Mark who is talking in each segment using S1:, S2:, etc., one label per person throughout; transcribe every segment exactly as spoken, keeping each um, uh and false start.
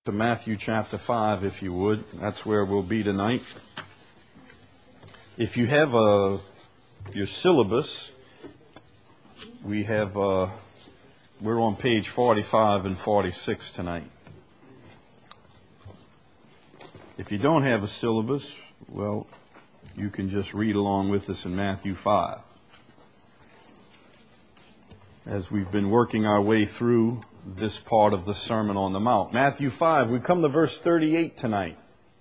S1: To Matthew chapter five, if you would. That's where we'll be tonight. If you have uh, your syllabus, we have, uh, we're on page forty-five and forty-six tonight. If you don't have a syllabus, well, you can just read along with us in Matthew five. As we've been working our way through this part of the Sermon on the Mount. Matthew five, we come to verse thirty-eight tonight,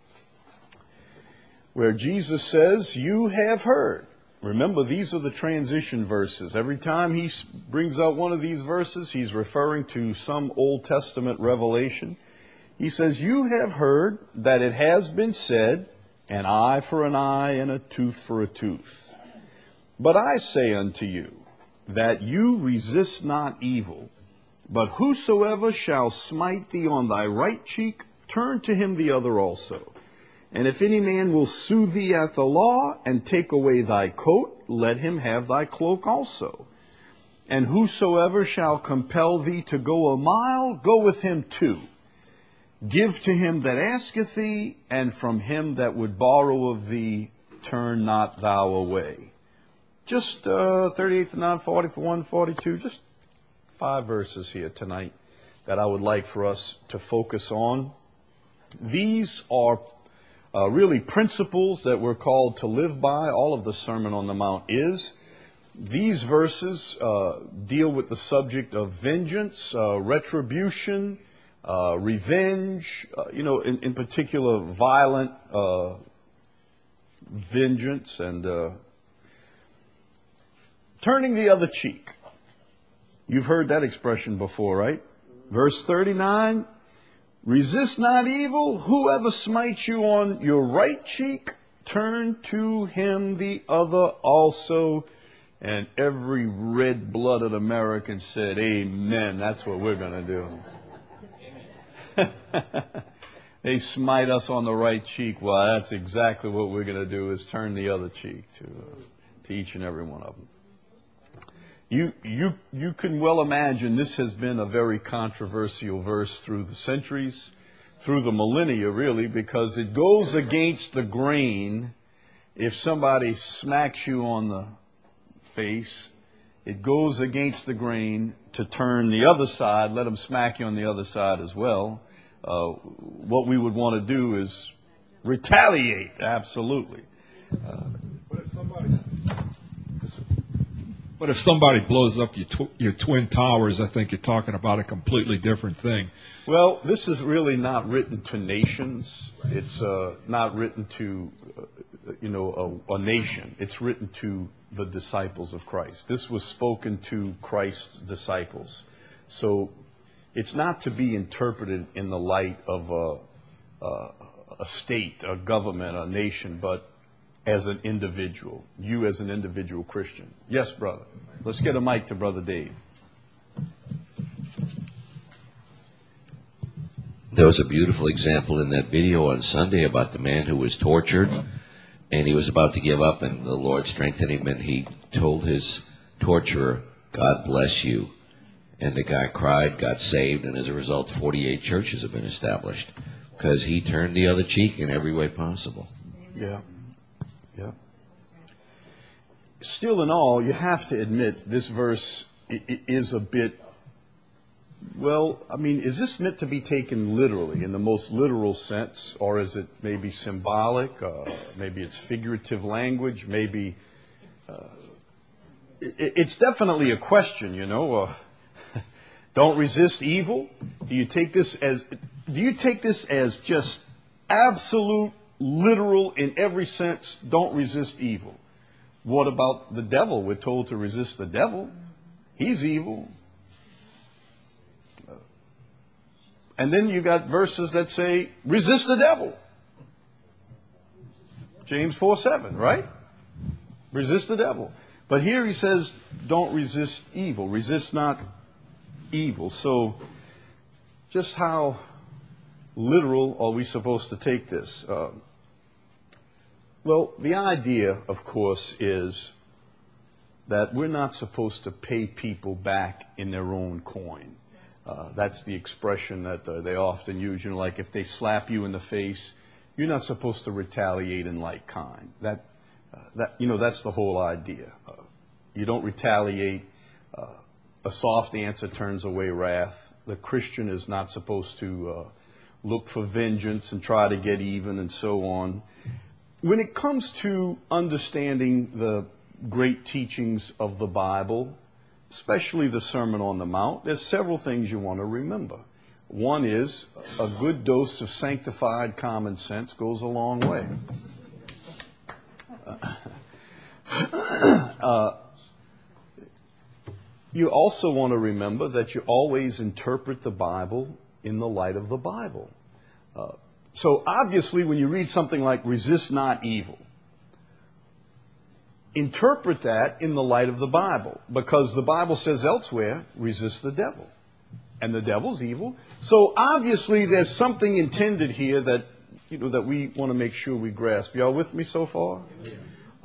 S1: where Jesus says, "You have heard." Remember, these are the transition verses. Every time he brings out one of these verses, he's referring to some Old Testament revelation. He says, "You have heard that it has been said, an eye for an eye and a tooth for a tooth. But I say unto you, that you resist not evil, but whosoever shall smite thee on thy right cheek, turn to him the other also. And if any man will sue thee at the law, and take away thy coat, let him have thy cloak also. And whosoever shall compel thee to go a mile, go with him two. Give to him that asketh thee, and from him that would borrow of thee, turn not thou away." Just uh, thirty-eight to nine, forty for one, forty-two, just five verses here tonight that I would like for us to focus on. These are uh, really principles that we're called to live by. All of the Sermon on the Mount is. These verses uh, deal with the subject of vengeance, uh, retribution, uh, revenge, uh, you know, in, in particular violent uh, vengeance and uh, turning the other cheek. You've heard that expression before, right? Verse thirty-nine, "Resist not evil. Whoever smites you on your right cheek, turn to him the other also." And every red-blooded American said, "Amen." That's what we're going to do. They smite us on the right cheek. Well, that's exactly what we're going to do, is turn the other cheek to, uh, to each and every one of them. You, you, you can well imagine this has been a very controversial verse through the centuries, through the millennia really, because it goes against the grain. If somebody smacks you on the face, it goes against the grain to turn the other side, let them smack you on the other side as well. Uh, what we would want to do is retaliate, absolutely. Uh,
S2: but if somebody... But if somebody blows up your, tw- your Twin Towers, I think you're talking about a completely different thing.
S1: Well, this is really not written to nations. It's uh, not written to, uh, you know, a, a nation. It's written to the disciples of Christ. This was spoken to Christ's disciples. So it's not to be interpreted in the light of a, a, a state, a government, a nation, but as an individual, you as an individual Christian. Yes, brother. Let's get a mic to Brother Dave.
S3: There was a beautiful example in that video on Sunday about the man who was tortured, and he was about to give up, and the Lord strengthened him, and he told his torturer, "God bless you." And the guy cried, got saved, and as a result, forty-eight churches have been established because he turned the other cheek in every way possible.
S1: Yeah. Yeah. Still in all, you have to admit this verse is a bit, well, I mean, is this meant to be taken literally, in the most literal sense, or is it maybe symbolic, uh, maybe it's figurative language, maybe, uh, it, it's definitely a question, you know, uh, don't resist evil. Do you take this as, do you take this as just absolute, literal in every sense, don't resist evil? What about the devil? We're told to resist the devil. He's evil. And then you got verses that say, resist the devil. James four seven, right? Resist the devil. But here he says, don't resist evil. Resist not evil. So just how literal are we supposed to take this? Uh, Well, the idea, of course, is that we're not supposed to pay people back in their own coin. Uh, that's the expression that uh, they often use. You know, like if they slap you in the face, you're not supposed to retaliate in like kind. That, uh, that you know, that's the whole idea. Uh, you don't retaliate. Uh, a soft answer turns away wrath. The Christian is not supposed to uh, look for vengeance and try to get even and so on. When it comes to understanding the great teachings of the Bible, especially the Sermon on the Mount, there's several things you want to remember. One is a good dose of sanctified common sense goes a long way. Uh, you also want to remember that you always interpret the Bible in the light of the Bible. Uh, so obviously when you read something like resist not evil, interpret that in the light of the Bible, because the Bible says elsewhere, resist the devil. And the devil's evil. So obviously there's something intended here that, you know, that we want to make sure we grasp. Y'all with me so far? Uh,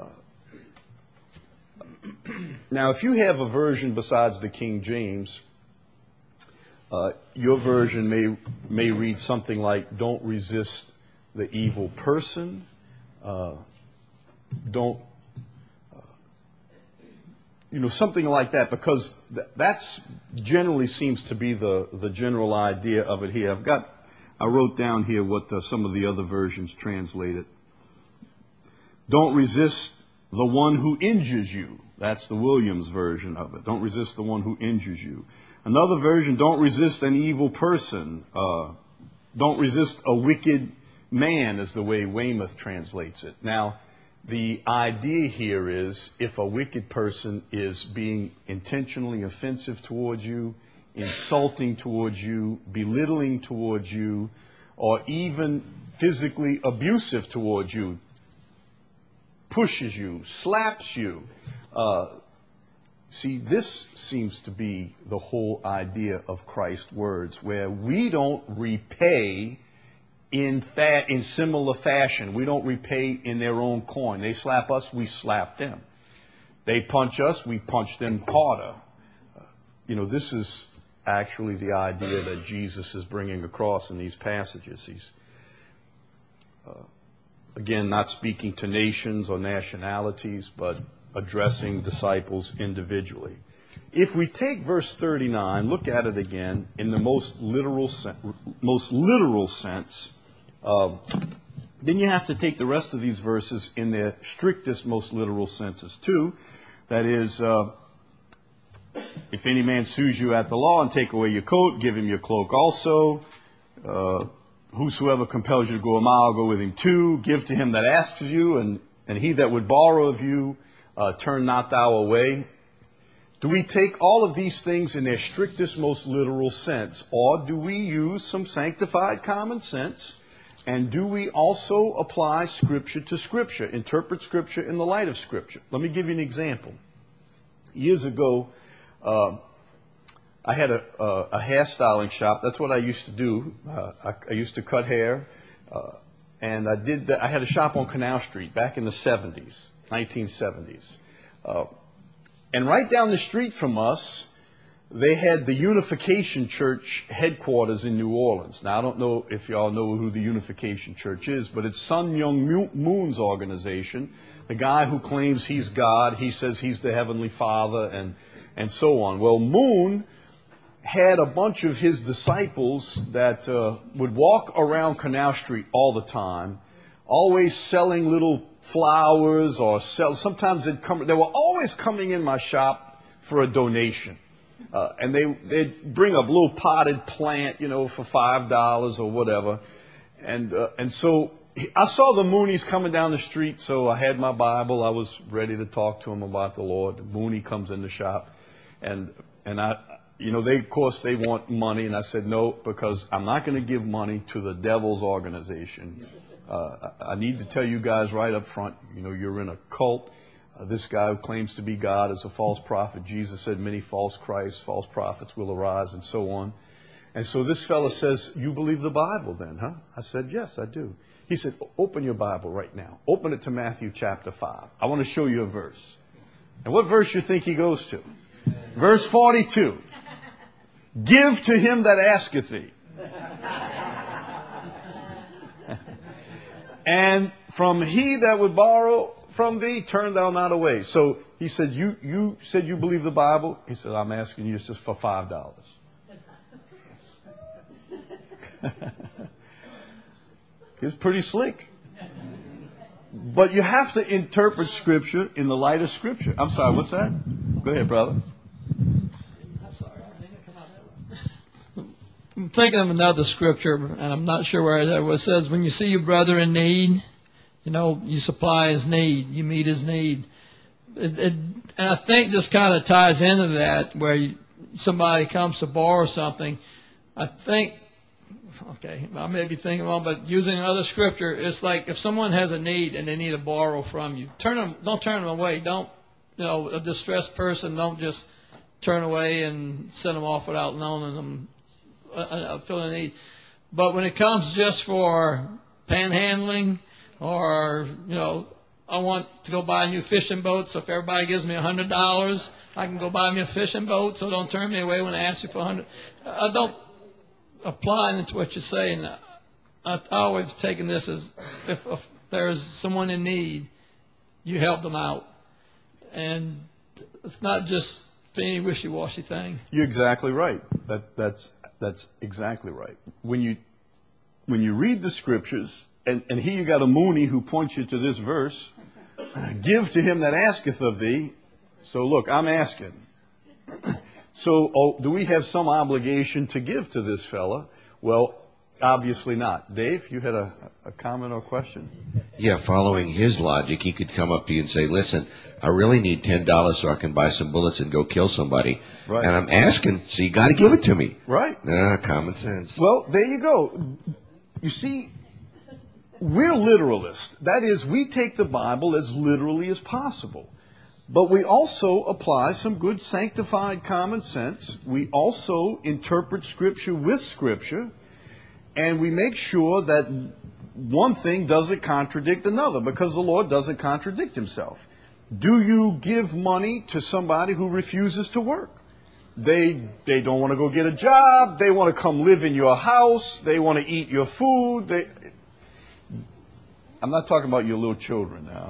S1: now, if you have a version besides the King James, uh, your version may may read something like, don't resist the evil person. Uh, don't You know, something like that, because th- that's generally seems to be the, the general idea of it here. I've got, I wrote down here what the, some of the other versions translated. Don't resist the one who injures you. That's the Williams version of it. Don't resist the one who injures you. Another version, don't resist an evil person. Uh, don't resist a wicked man, is the way Weymouth translates it. Now, the idea here is if a wicked person is being intentionally offensive towards you, insulting towards you, belittling towards you, or even physically abusive towards you, pushes you, slaps you. Uh, see, this seems to be the whole idea of Christ's words, where we don't repay In fa- in similar fashion. We don't repay in their own coin. They slap us, we slap them. They punch us, we punch them harder. Uh, you know, this is actually the idea that Jesus is bringing across in these passages. He's, uh, again, not speaking to nations or nationalities, but addressing disciples individually. If we take verse thirty-nine, look at it again in the most literal, sen- most literal sense, Uh, then you have to take the rest of these verses in their strictest, most literal senses too. That is, uh, if any man sues you at the law and take away your coat, give him your cloak also. Uh, whosoever compels you to go a mile, go with him two. Give to him that asks you, and, and he that would borrow of you, uh, turn not thou away. Do we take all of these things in their strictest, most literal sense, or do we use some sanctified common sense? And do we also apply Scripture to Scripture, interpret Scripture in the light of Scripture? Let me give you an example. Years ago, uh, I had a, a, a hairstyling shop. That's what I used to do. Uh, I, I used to cut hair, uh, and I did. That. I had a shop on Canal Street back in the seventies, nineteen seventies, uh, and right down the street from us, they had the Unification Church headquarters in New Orleans. Now, I don't know if y'all know who the Unification Church is, but it's Sun Myung Moon's organization. The guy who claims he's God, he says he's the Heavenly Father, and, and so on. Well, Moon had a bunch of his disciples that uh, would walk around Canal Street all the time, always selling little flowers or sell. Sometimes they'd come. They were always coming in my shop for a donation. Uh, and they, they'd bring a little potted plant, you know, for five dollars or whatever. And, uh, and so I saw the Moonies coming down the street, so I had my Bible. I was ready to talk to them about the Lord. The Moonie comes in the shop. And, and I, you know, they, of course, they want money. And I said, no, because I'm not going to give money to the devil's organization. Uh, I, I need to tell you guys right up front, you know, you're in a cult. Uh, this guy who claims to be God is a false prophet. Jesus said many false Christs, false prophets will arise, and so on. And so this fellow says, you believe the Bible then, huh? I said, yes, I do. He said, open your Bible right now. Open it to Matthew chapter five. I want to show you a verse. And what verse you think he goes to? Verse forty-two. Give to him that asketh thee. And from he that would borrow from thee, turn thou not away. So he said, you, you said you believe the Bible? He said, I'm asking you just for five dollars. It's pretty slick. But you have to interpret Scripture in the light of Scripture. I'm sorry, what's that? Go ahead, brother.
S4: I'm sorry. I didn't come out. I'm thinking of another scripture, and I'm not sure where it was. It says, when you see your brother in need, you know, you supply his need, you meet his need. It, it, and I think this kind of ties into that, where you, somebody comes to borrow something. I think, okay, I may be thinking wrong, but using another scripture, it's like if someone has a need and they need to borrow from you, turn them, don't turn them away. Don't, you know, a distressed person, don't just turn away and send them off without loaning them, uh, uh, filling a need. But when it comes just for panhandling, or, you know, I want to go buy a new fishing boat, so if everybody gives me a hundred dollars, I can go buy me a fishing boat, so don't turn me away when I ask you for a hundred. I don't apply into what you're saying. I, I always taken this as if, if there's someone in need, you help them out. And it's not just any wishy-washy thing.
S1: You're exactly right. That, that's, that's exactly right. When you, when you read the Scriptures, and, and here you got a Mooney who points you to this verse, give to him that asketh of thee. So look, I'm asking. So oh, do we have some obligation to give to this fella? Well, obviously not. Dave, you had a, a comment or question?
S3: Yeah, following his logic, he could come up to you and say, listen, I really need ten dollars so I can buy some bullets and go kill somebody.
S1: Right.
S3: And I'm asking, so you got to give it to me.
S1: Right.
S3: Ah, common sense.
S1: Well, there you go. You see, we're literalists. That is, we take the Bible as literally as possible. But we also apply some good sanctified common sense. We also interpret Scripture with Scripture. And we make sure that one thing doesn't contradict another, because the Lord doesn't contradict himself. Do you give money to somebody who refuses to work? They, they don't want to go get a job. They want to come live in your house. They want to eat your food. They, I'm not talking about your little children now.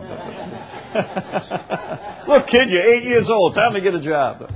S1: Look, kid, you're eight years old. Time to get a job.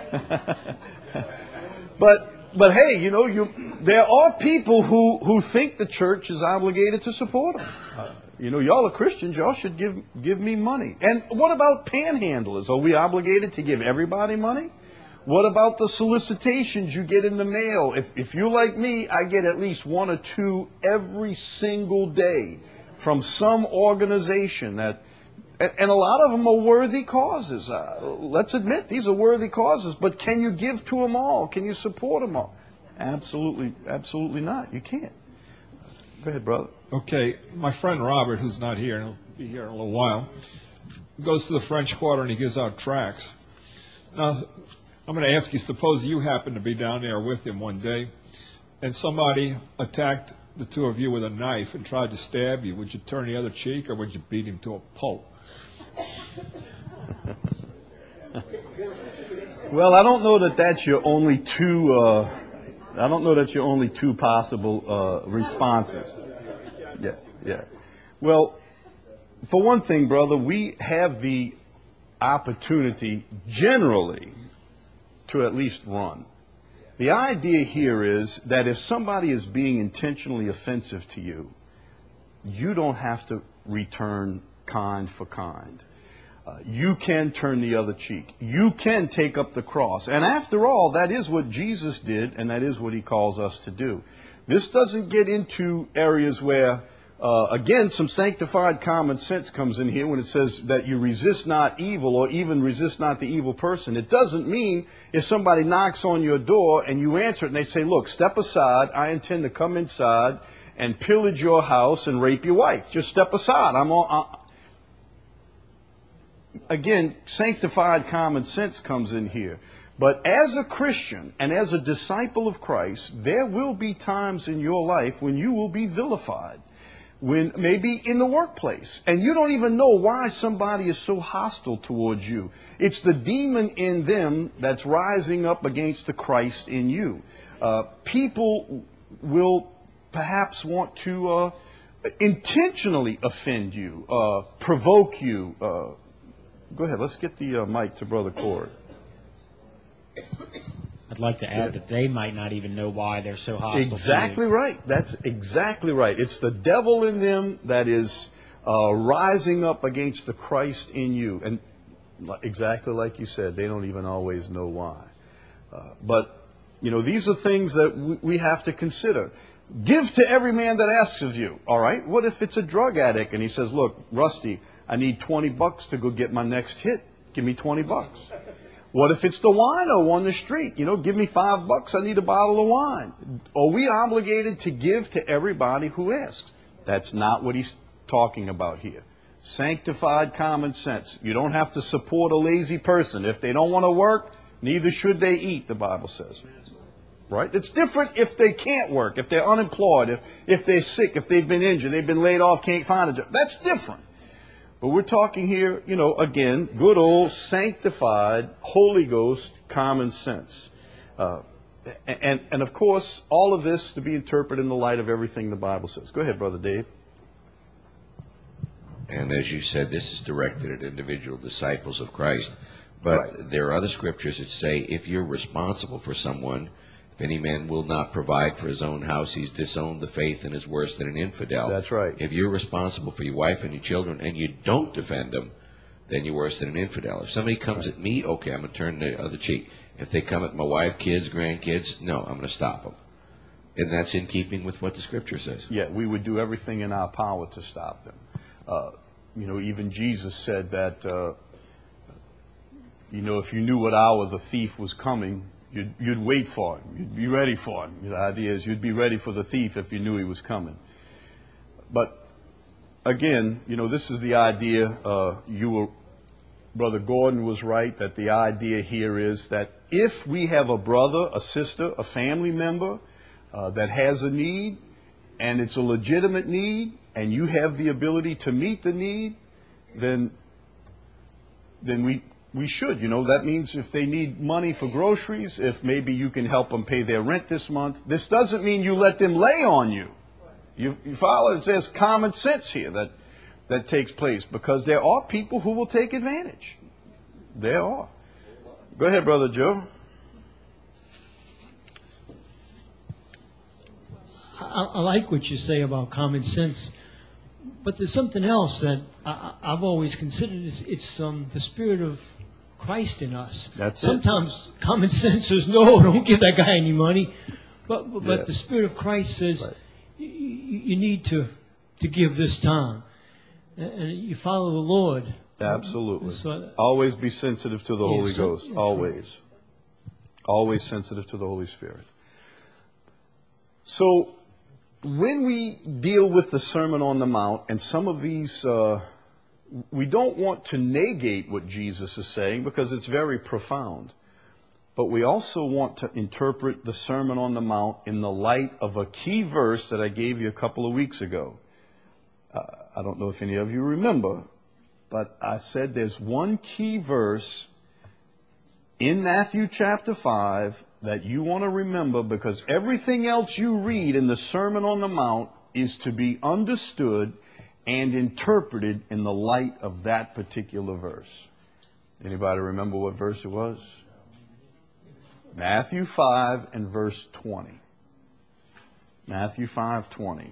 S1: but but hey, you know, you there are people who, who think the church is obligated to support them. Uh, you know, y'all are Christians. Y'all should give give me money. And what about panhandlers? Are we obligated to give everybody money? What about the solicitations you get in the mail? If if you're like me, I get at least one or two every single day from some organization that, and a lot of them are worthy causes. Uh, let's admit, these are worthy causes, but can you give to them all? Can you support them all? Absolutely, absolutely not. You can't. Go ahead, brother.
S2: Okay, my friend Robert, who's not here, and he'll be here in a little while, goes to the French Quarter and he gives out tracts. Now, I'm going to ask you, suppose you happen to be down there with him one day, and somebody attacked the two of you with a knife and tried to stab you. Would you turn the other cheek, or would you beat him to a pulp?
S1: Well, I don't know that that's your only two. Uh, I don't know that's your only two possible uh, responses. Yeah, yeah. Well, for one thing, brother, we have the opportunity generally to at least run. The idea here is that if somebody is being intentionally offensive to you, you don't have to return kind for kind. Uh, you can turn the other cheek. You can take up the cross. And after all, that is what Jesus did, and that is what he calls us to do. This doesn't get into areas where, uh, again, some sanctified common sense comes in here when it says that you resist not evil, or even resist not the evil person. It doesn't mean if somebody knocks on your door and you answer it and they say, look, step aside. I intend to come inside and pillage your house and rape your wife. Just step aside. I'm on. I, Again, sanctified common sense comes in here. But as a Christian and as a disciple of Christ, there will be times in your life when you will be vilified, when maybe in the workplace, and you don't even know why somebody is so hostile towards you. It's the demon in them that's rising up against the Christ in you. Uh, people will perhaps want to uh, intentionally offend you, uh, provoke you. Uh, go ahead, let's get the uh, mic to Brother Cord.
S5: I'd like to add that they might not even know why they're so hostile.
S1: Exactly
S5: to you.
S1: right. That's exactly right. It's the devil in them that is uh, rising up against the Christ in you. And exactly like you said, they don't even always know why. Uh, but, you know, these are things that we, we have to consider. Give to every man that asks of you. All right. What if it's a drug addict and he says, look, Rusty, I need twenty bucks to go get my next hit. Give me twenty bucks. What if it's the wino on the street? You know, give me five bucks, I need a bottle of wine. Are we obligated to give to everybody who asks? That's not what he's talking about here. Sanctified common sense. You don't have to support a lazy person. If they don't want to work, neither should they eat, the Bible says. Right? It's different if they can't work, if they're unemployed, if, if they're sick, if they've been injured, they've been laid off, can't find a job. That's different. But we're talking here, you know, again, good old sanctified, Holy Ghost common sense. Uh, and, and, of course, all of this to be interpreted in the light of everything the Bible says. Go ahead, Brother Dave.
S3: And as you said, this is directed at individual disciples of Christ. But right. There are other scriptures that say if you're responsible for someone, if any man will not provide for his own house, he's disowned the faith and is worse than an infidel.
S1: That's right.
S3: If you're responsible for your wife and your children and you don't defend them, then you're worse than an infidel. If somebody comes right. at me, okay, I'm going to turn the other cheek. If they come at my wife, kids, grandkids, no, I'm going to stop them. And that's in keeping with what the Scripture says.
S1: Yeah, we would do everything in our power to stop them. Uh, you know, even Jesus said that, uh, you know, if you knew what hour the thief was coming, You'd, you'd wait for him. You'd be ready for him. The idea is you'd be ready for the thief if you knew he was coming. But again, you know, this is the idea. Uh, you were, Brother Gordon was right that the idea here is that if we have a brother, a sister, a family member uh, that has a need, and it's a legitimate need, and you have the ability to meet the need, then then we. We should, you know, that means if they need money for groceries, if maybe you can help them pay their rent this month. This doesn't mean you let them lay on you. You, you follow, there's common sense here that, that takes place because there are people who will take advantage. There are. Go ahead, Brother Joe.
S6: I, I like what you say about common sense, but there's something else that I, I've always considered. It's, it's um, the spirit of Christ in us.
S1: That's
S6: Sometimes it. Common sense says, no, don't give that guy any money. But but, but
S1: yeah.
S6: the Spirit of Christ says,
S1: right.
S6: you, you need to, to give this time. And, and you follow the Lord.
S1: Absolutely.
S6: So,
S1: Always be sensitive to the
S6: yeah,
S1: Holy
S6: so,
S1: Ghost. Always. Always sensitive to the Holy Spirit. So, when we deal with the Sermon on the Mount, and some of these... Uh, we don't want to negate what Jesus is saying because it's very profound. But we also want to interpret the Sermon on the Mount in the light of a key verse that I gave you a couple of weeks ago. Uh, I don't know if any of you remember, but I said there's one key verse in Matthew chapter five that you want to remember because everything else you read in the Sermon on the Mount is to be understood and interpreted in the light of that particular verse. Anybody remember what verse it was? Matthew five and verse twenty. Matthew five twenty.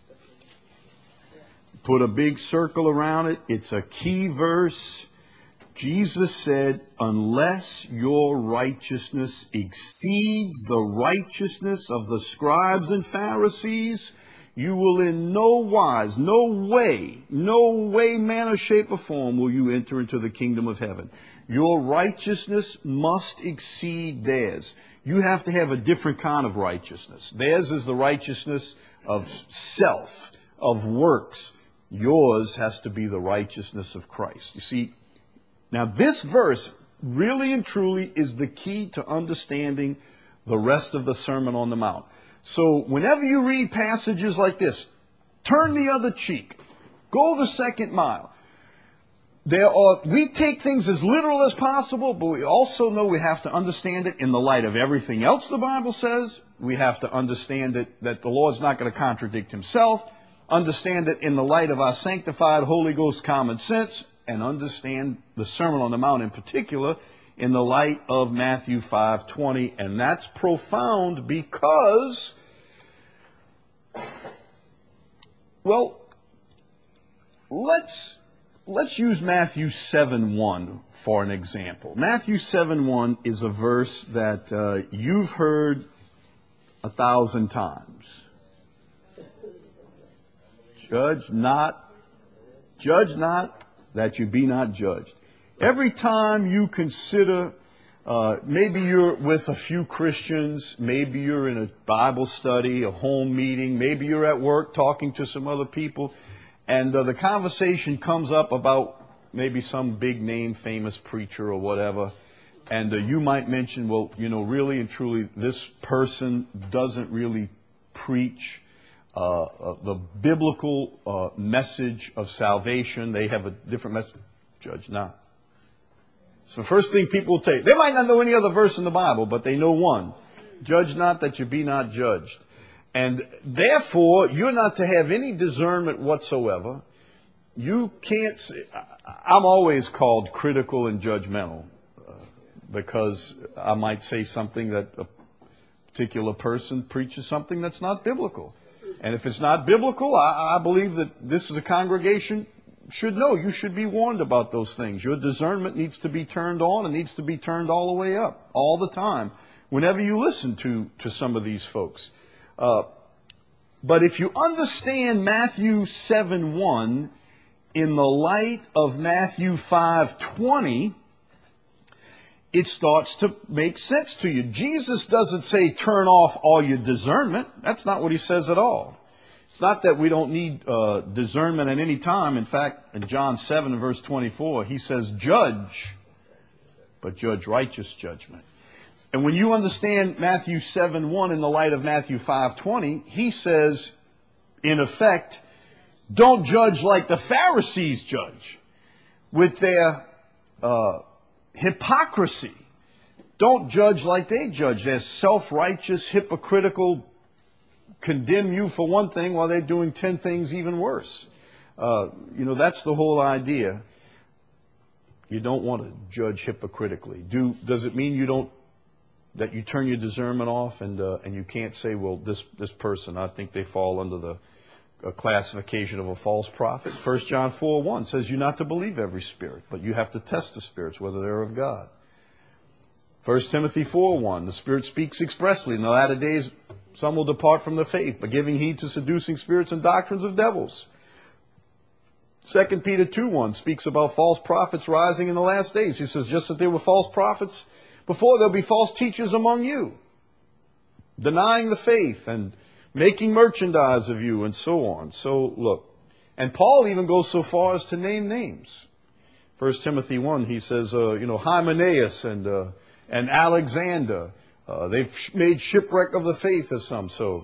S1: Put a big circle around it. It's a key verse. Jesus said, unless your righteousness exceeds the righteousness of the scribes and Pharisees, you will in no wise, no way, no way, manner, shape, or form will you enter into the kingdom of heaven. Your righteousness must exceed theirs. You have to have a different kind of righteousness. Theirs is the righteousness of self, of works. Yours has to be the righteousness of Christ. You see, now this verse really and truly is the key to understanding the rest of the Sermon on the Mount. So whenever you read passages like this, Turn the other cheek. Go the second mile. There are, we take things as literal as possible, but we also know we have to understand it in the light of everything else the Bible says. We have to understand it, that the Lord's not going to contradict himself. Understand it in the light of our sanctified Holy Ghost common sense. And understand the Sermon on the Mount in particular in the light of Matthew five twenty. And that's profound because, well, let's... Let's use Matthew seven one for an example. Matthew seven one is a verse that uh, you've heard a thousand times. Judge not, judge not, that you be not judged. Every time you consider, uh, maybe you're with a few Christians, maybe you're in a Bible study, a home meeting, maybe you're at work talking to some other people, and uh, the conversation comes up about maybe some big name, famous preacher or whatever. And uh, you might mention, well, you know, really and truly, this person doesn't really preach uh, uh, the biblical uh, message of salvation. They have a different message. Judge not. So first thing people will take, they might not know any other verse in the Bible, but they know one. Judge not that you be not judged. And therefore, you're not to have any discernment whatsoever. You can't say, I'm always called critical and judgmental uh, because I might say something that a particular person preaches something that's not biblical. And if it's not biblical, I, I believe that this is a congregation should know. You should be warned about those things. Your discernment needs to be turned on and needs to be turned all the way up, all the time, whenever you listen to, to some of these folks. Uh, but if you understand Matthew seven one in the light of Matthew five twenty, it starts to make sense to you. Jesus doesn't say turn off all your discernment. That's not what he says at all. It's not that we don't need uh, discernment at any time. In fact, in John seven verse twenty-four, he says judge, but judge righteous judgment. And when you understand Matthew seven one in the light of Matthew five twenty, he says, in effect, don't judge like the Pharisees judge with their uh, hypocrisy. Don't judge like they judge. They're self-righteous, hypocritical, condemn you for one thing while they're doing ten things even worse. Uh, you know, that's the whole idea. You don't want to judge hypocritically. Do, does it mean you don't that you turn your discernment off and uh, and you can't say, well, this this person, I think they fall under the uh, classification of a false prophet? First John four one says you're not to believe every spirit, but you have to test the spirits, whether they're of God. First Timothy four one, the Spirit speaks expressly. In the latter days, some will depart from the faith, by giving heed to seducing spirits and doctrines of devils. Second Peter two one speaks about false prophets rising in the last days. He says, just as there were false prophets before, there'll be false teachers among you, denying the faith and making merchandise of you and so on. So, look, and Paul even goes so far as to name names. First Timothy one, he says, uh, you know, Hymenaeus and uh, and Alexander, uh, they've sh- made shipwreck of the faith as some. So,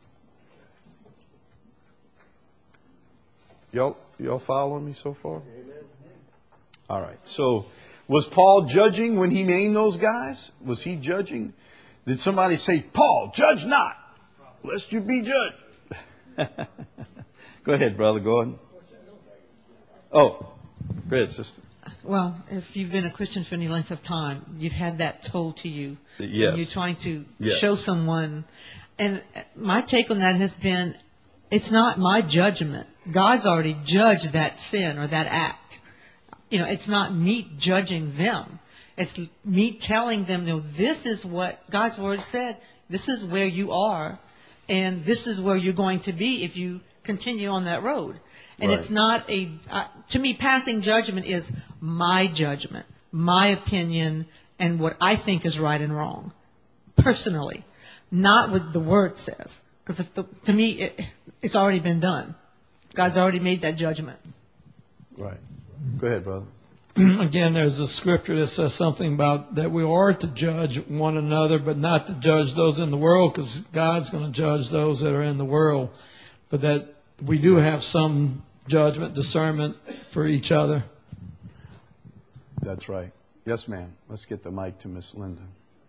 S1: y'all, y'all following me so far? Amen. All right, so was Paul judging when he named those guys? Was he judging? Did somebody say, Paul, judge not, lest you be judged? Go ahead, brother, go ahead. Oh, go ahead, sister.
S7: Well, if you've been a Christian for any length of time, you've had that told to you.
S1: Yes.
S7: And you're trying to
S1: yes.
S7: show someone. And my take on that has been, it's not my judgment. God's already judged that sin or that act. You know, it's not me judging them. It's me telling them, you know, this is what God's word said. This is where you are. And this is where you're going to be if you continue on that road. And
S1: right.
S7: It's not a, uh, to me, passing judgment is my judgment, my opinion, and what I think is right and wrong, personally, not what the word says. Because to me, it, it's already been done. God's already made that judgment.
S1: Right. Go ahead, brother.
S4: Again, there's a scripture that says something about that we are to judge one another, but not to judge those in the world, because God's going to judge those that are in the world. But that we do have some judgment, discernment for each other.
S1: That's right. Yes, ma'am. Let's get the mic to Miss Linda.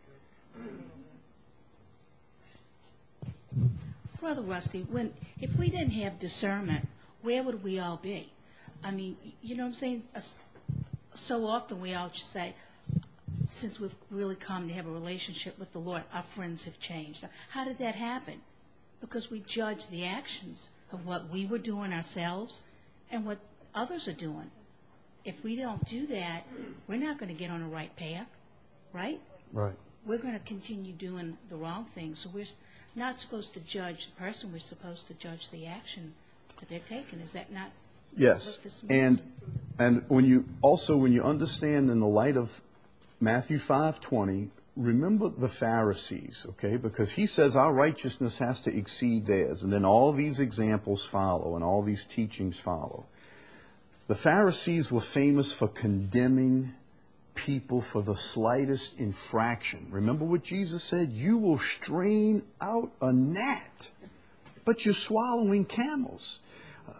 S8: Brother Rusty, when if we didn't have discernment, where would we all be? I mean, you know what I'm saying? Uh, So often we all just say, since we've really come to have a relationship with the Lord, our friends have changed. How did that happen? Because we judge the actions of what we were doing ourselves and what others are doing. If we don't do that, we're not going to get on the right path, right?
S1: Right.
S8: We're going to continue doing the wrong thing. So we're not supposed to judge the person. We're supposed to judge the action that they're taking. Is that not
S1: Yes.
S8: what this means?
S1: And and when you also when you understand in the light of Matthew five twenty, remember the Pharisees, okay? Because he says our righteousness has to exceed theirs, and then all these examples follow and all these teachings follow. The Pharisees were famous for condemning people for the slightest infraction. Remember what Jesus said? You will strain out a gnat, but you're swallowing camels. Uh,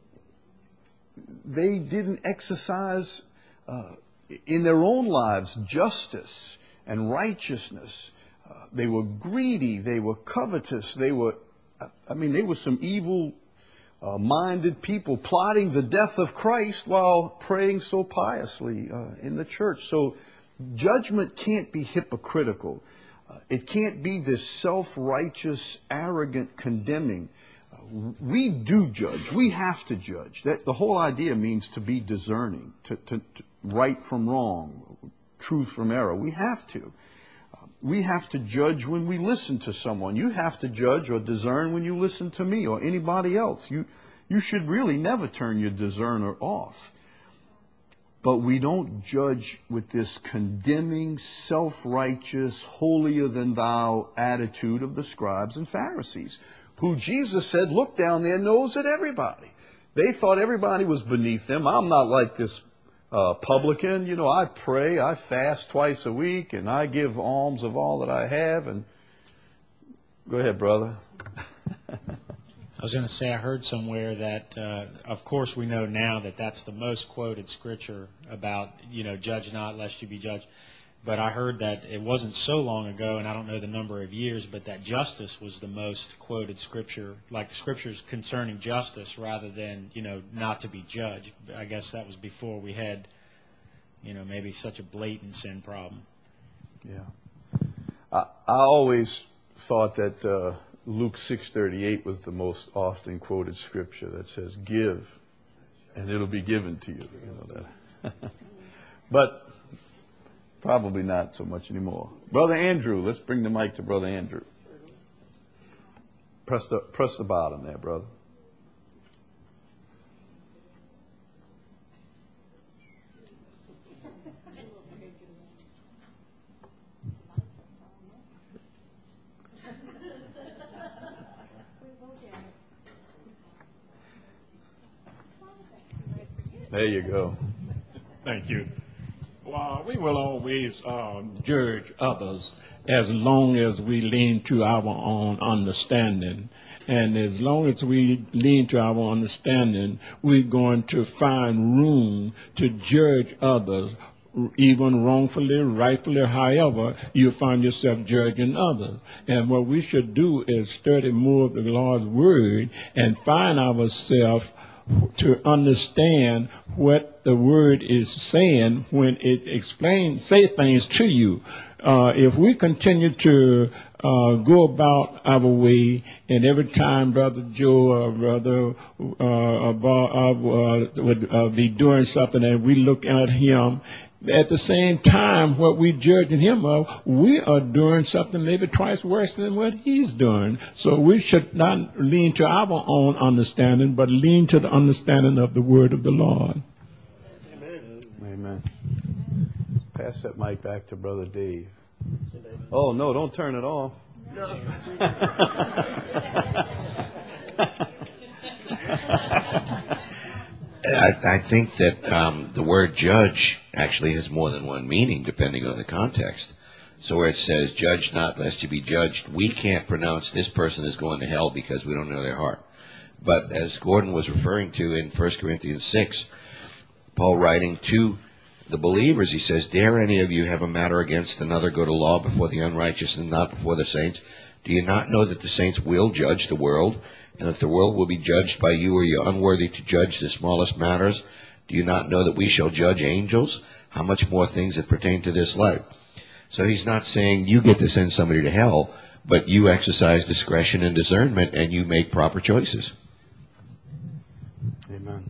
S1: they didn't exercise uh, in their own lives justice and righteousness. Uh, they were greedy. They were covetous. They were, I mean, they were some evil Uh, minded people plotting the death of Christ while praying so piously uh, in the church. So judgment can't be hypocritical. Uh, it can't be this self-righteous, arrogant condemning. Uh, we do judge. We have to judge. That the whole idea means to be discerning, to, to, to right from wrong, truth from error. We have to. We have to judge when we listen to someone. You have to judge or discern when you listen to me or anybody else. You, you should really never turn your discerner off. But we don't judge with this condemning, self-righteous, holier-than-thou attitude of the scribes and Pharisees, who Jesus said looked down their nose at everybody. They thought everybody was beneath them. I'm not like this Uh, publican, you know, I pray, I fast twice a week, and I give alms of all that I have. And go ahead, brother.
S5: I was going to say, I heard somewhere that, uh, of course, we know now that that's the most quoted scripture about, you know, judge not lest you be judged. But I heard that it wasn't so long ago, and I don't know the number of years, but that justice was the most quoted scripture, like the scriptures concerning justice rather than, you know, not to be judged. I guess that was before we had, you know, maybe such a blatant sin problem.
S1: Yeah. I, I always thought that uh, Luke six thirty-eight was the most often quoted scripture that says, give, and it'll be given to you. You know that. But probably not so much anymore. Brother Andrew, let's bring the mic to Brother Andrew. Press the press the bottom there, brother. There you go.
S9: Thank you. Well, we will always uh, judge others as long as we lean to our own understanding. And as long as we lean to our understanding, we're going to find room to judge others, even wrongfully, rightfully, however you find yourself judging others. And what we should do is study more of the Lord's Word and find ourselves to understand what the Word is saying when it explains, say things to you. Uh, if we continue to uh, go about our way, and every time Brother Joe or Brother uh, Bob uh, would uh, be doing something, and we look at him, at the same time, what we judging him of, we are doing something maybe twice worse than what he's doing. So we should not lean to our own understanding, but lean to the understanding of the word of the Lord.
S1: Amen. Amen. Pass that mic back to Brother Dave. Oh, no, don't turn it off. No.
S3: I, I think that um, the word judge actually has more than one meaning depending on the context. So where it says, judge not lest you be judged, we can't pronounce this person is going to hell because we don't know their heart. But as Gordon was referring to in First Corinthians six, Paul writing to the believers, he says, dare any of you have a matter against another go to law before the unrighteous and not before the saints? Do you not know that the saints will judge the world? And if the world will be judged by you, are you unworthy to judge the smallest matters? Do you not know that we shall judge angels? How much more things that pertain to this life? So he's not saying you get to send somebody to hell, but you exercise discretion and discernment and you make proper choices.
S1: Amen.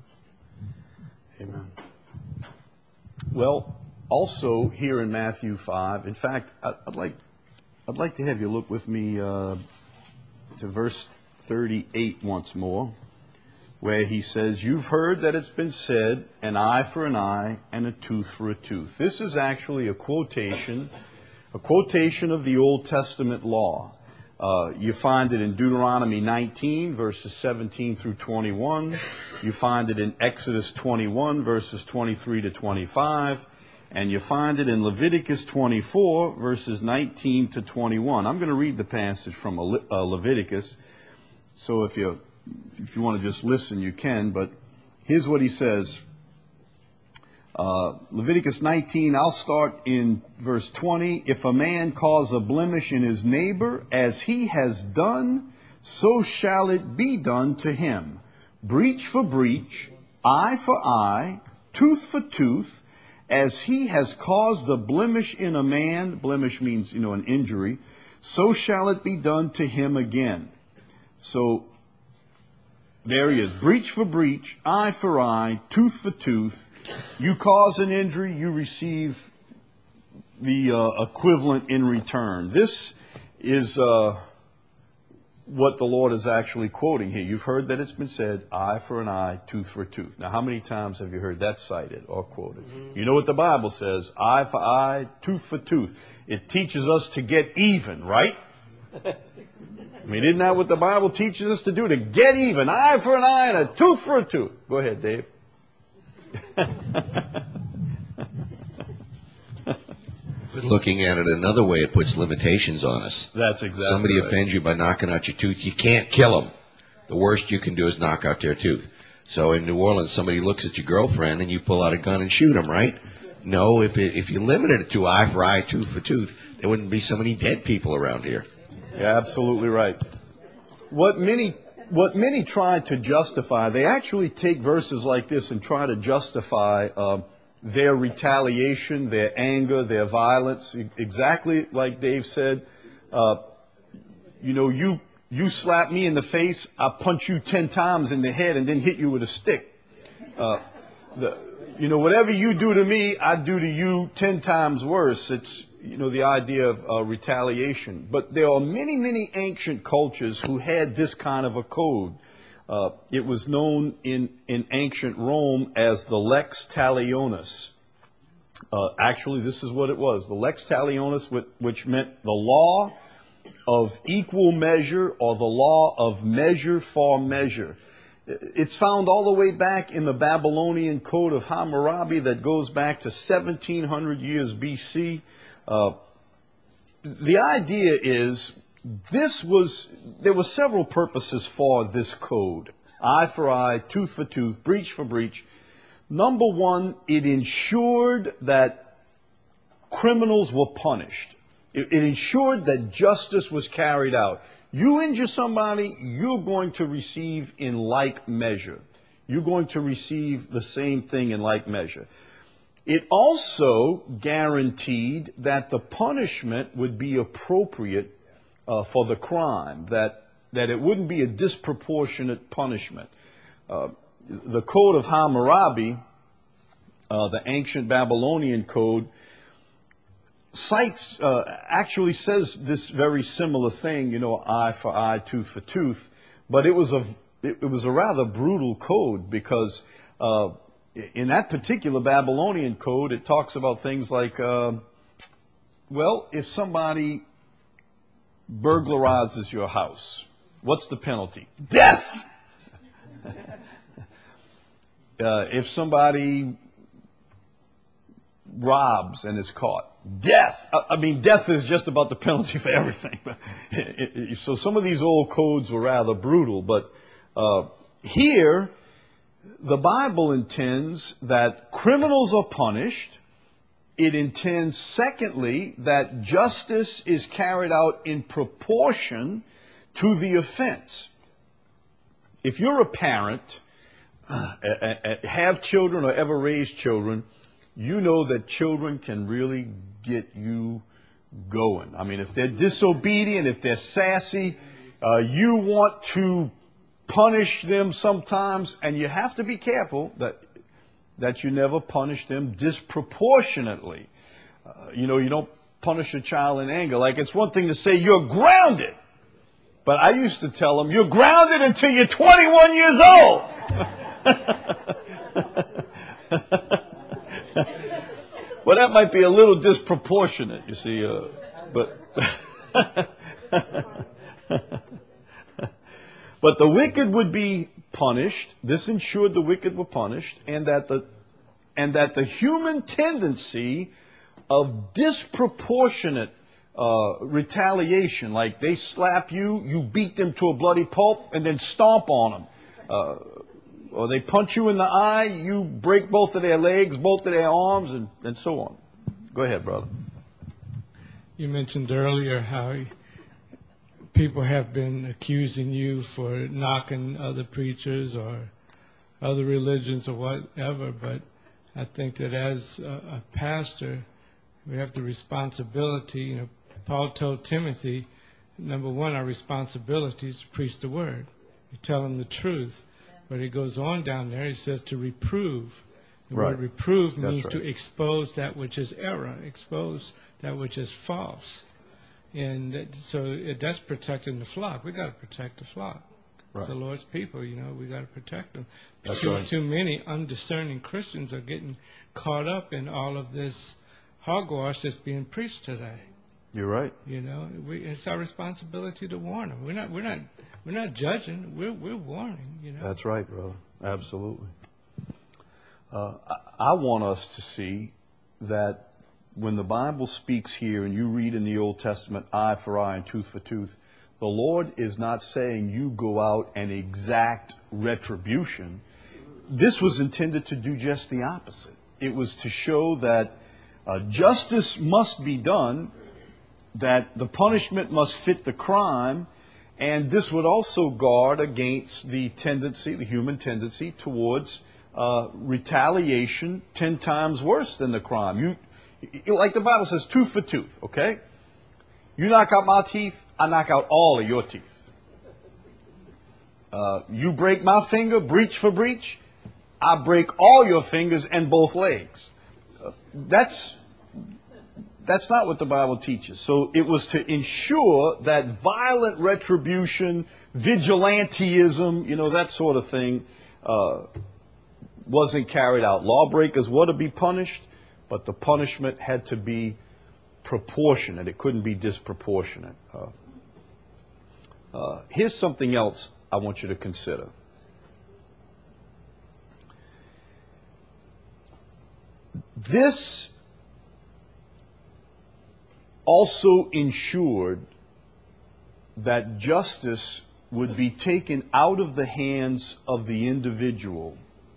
S1: Amen. Well, also here in Matthew five, in fact, I'd like I'd like to have you look with me uh, to verse thirty-eight once more, where he says, you've heard that it's been said, an eye for an eye and a tooth for a tooth. This is actually a quotation, a quotation of the Old Testament law. Uh, you find it in Deuteronomy nineteen, verses seventeen through twenty-one. You find it in Exodus twenty-one, verses twenty-three to twenty-five. And you find it in Leviticus twenty-four, verses nineteen to twenty-one. I'm going to read the passage from uh, Leviticus. So if you if you want to just listen, you can. But here's what he says. Uh, Leviticus nineteen, I'll start in verse twenty. If a man cause a blemish in his neighbor, as he has done, so shall it be done to him. Breach for breach, eye for eye, tooth for tooth, as he has caused a blemish in a man, blemish means, you know, an injury, so shall it be done to him again. So there he is, breach for breach, eye for eye, tooth for tooth. You cause an injury, you receive the uh, equivalent in return. This is uh, what the Lord is actually quoting here. You've heard that it's been said, eye for an eye, tooth for a tooth. Now, how many times have you heard that cited or quoted? Mm-hmm. You know what the Bible says, eye for eye, tooth for tooth. It teaches us to get even, right? I mean, isn't that what the Bible teaches us to do? To get even, eye for an eye and a tooth for a tooth. Go ahead, Dave.
S3: But looking at it another way, it puts limitations on us.
S1: That's exactly
S3: Somebody
S1: right.
S3: offends you by knocking out your tooth, you can't kill them. The worst you can do is knock out their tooth. So in New Orleans, somebody looks at your girlfriend and you pull out a gun and shoot them, right? No, if it, if you limited it to eye for eye, tooth for tooth, there wouldn't be so many dead people around here.
S1: Yeah, absolutely right. What many what many try to justify, they actually take verses like this and try to justify uh, their retaliation, their anger, their violence. Exactly like Dave said, uh, you know, you you slap me in the face, I punch you ten times in the head and then hit you with a stick. Uh, the, you know, whatever you do to me, I do to you ten times worse. It's, you know, the idea of uh, retaliation. But there are many, many ancient cultures who had this kind of a code. Uh, it was known in, in ancient Rome as the lex talionis. Uh, actually, this is what it was. The lex talionis, which meant the law of equal measure or the law of measure for measure. It's found all the way back in the Babylonian Code of Hammurabi that goes back to seventeen hundred years B C. Uh, the idea is this was, there were several purposes for this code. Eye for eye, tooth for tooth, breach for breach. Number one, it ensured that criminals were punished. It, it ensured that justice was carried out. You injure somebody, you're going to receive in like measure. You're going to receive the same thing in like measure. It also guaranteed that the punishment would be appropriate uh, for the crime, that, that it wouldn't be a disproportionate punishment. Uh, the Code of Hammurabi, uh, the ancient Babylonian code, cites, uh, actually says this very similar thing, you know, eye for eye, tooth for tooth, but it was a, it, it was a rather brutal code because uh, in that particular Babylonian code, it talks about things like, uh, well, if somebody burglarizes your house, what's the penalty? Death! uh, if somebody robs and is caught, death! I mean, death is just about the penalty for everything. So some of these old codes were rather brutal, but Uh, here, the Bible intends that criminals are punished. It intends, secondly, that justice is carried out in proportion to the offense. If you're a parent, uh, have children or ever raised children, you know that children can really get you going. I mean, if they're disobedient, if they're sassy, uh, you want to punish them sometimes, and you have to be careful that that you never punish them disproportionately. Uh, you know, you don't punish a child in anger. Like, it's one thing to say you're grounded, but I used to tell them, you're grounded until you're twenty-one years old. Well, that might be a little disproportionate, you see, uh, but but the wicked would be punished. This ensured the wicked were punished, and that the and that the human tendency of disproportionate uh, retaliation, like they slap you, you beat them to a bloody pulp, and then stomp on them. Uh, or they punch you in the eye, you break both of their legs, both of their arms, and, and so on. Go ahead, brother.
S10: You mentioned earlier how people have been accusing you for knocking other preachers or other religions or whatever, but I think that as a, a pastor, we have the responsibility. You know, Paul told Timothy, number one, our responsibility is to preach the word. You tell them the truth. But he goes on down there, he says to reprove. The
S1: right.
S10: word reprove means
S1: right.
S10: to expose that which is error, expose that which is false. And that, so it, that's protecting the flock. We've got to protect the flock.
S1: Right.
S10: It's the Lord's people, you know, we've got to protect them.
S1: That's
S10: too,
S1: right.
S10: too many undiscerning Christians are getting caught up in all of this hogwash that's being preached today.
S1: You're right.
S10: You know, we, it's our responsibility to warn them. We're not, we're not, we're not judging. We're, we're warning. You know.
S1: That's right, brother. Absolutely. Uh, I, I want us to see that when the Bible speaks here, and you read in the Old Testament, eye for eye and tooth for tooth, the Lord is not saying you go out and exact retribution. This was intended to do just the opposite. It was to show that uh, justice must be done, that the punishment must fit the crime, and this would also guard against the tendency, the human tendency, towards uh, retaliation ten times worse than the crime. You, you, like the Bible says, tooth for tooth, okay? You knock out my teeth, I knock out all of your teeth. Uh, you break my finger, breach for breach, I break all your fingers and both legs. Uh, that's That's not what the Bible teaches. So it was to ensure that violent retribution, vigilantism, you know, that sort of thing, uh, wasn't carried out. Lawbreakers were to be punished, but the punishment had to be proportionate. It couldn't be disproportionate. Uh, uh, here's something else I want you to consider. This also ensured that justice would be taken out of the hands of the individual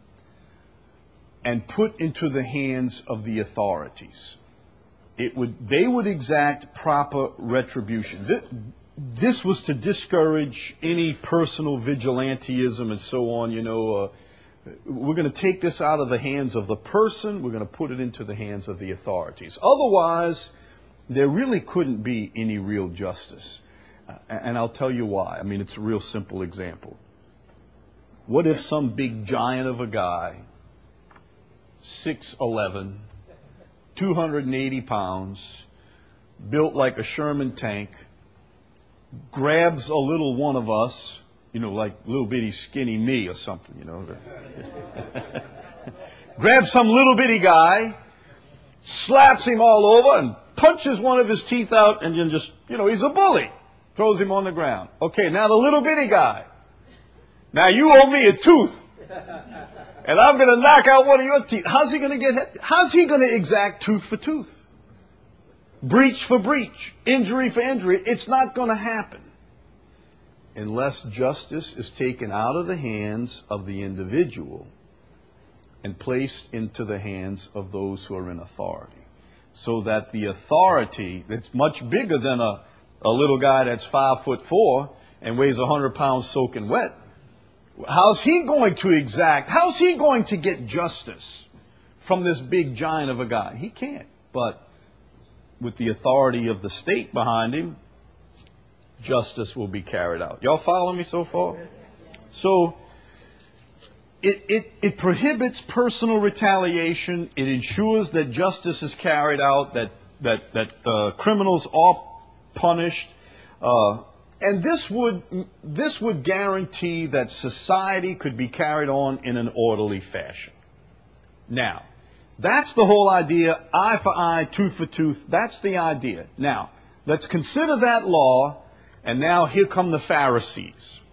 S1: and put into the hands of the authorities. It would, they would exact proper retribution. This was to discourage any personal vigilantism and so on. You know, uh, we're going to take this out of the hands of the person. We're going to put it into the hands of the authorities. Otherwise, there really couldn't be any real justice. Uh, and I'll tell you why. I mean, it's a real simple example. What if some big giant of a guy, six eleven, two hundred eighty pounds, built like a Sherman tank, grabs a little one of us, you know, like little bitty skinny me or something, you know. Grabs some little bitty guy, slaps him all over and punches one of his teeth out, and then just, you know, he's a bully. Throws him on the ground. Okay, now the little bitty guy. Now you owe me a tooth. And I'm going to knock out one of your teeth. How's he going to get, how's he going to exact tooth for tooth? Breach for breach. Injury for injury. It's not going to happen. unless justice is taken out of the hands of the individual and placed into the hands of those who are in authority. So that the authority, that's much bigger than a, a little guy that's five foot four and weighs a hundred pounds soaking wet. How's he going to exact, how's he going to get justice from this big giant of a guy? He can't. But with the authority of the state behind him, justice will be carried out. Y'all follow me so far? So it, it, it prohibits personal retaliation. It ensures that justice is carried out, that, that, that uh, criminals are punished. Uh, and this would, this would guarantee that society could be carried on in an orderly fashion. Now, that's the whole idea, eye for eye, tooth for tooth. That's the idea. Now, let's consider that law, and now here come the Pharisees,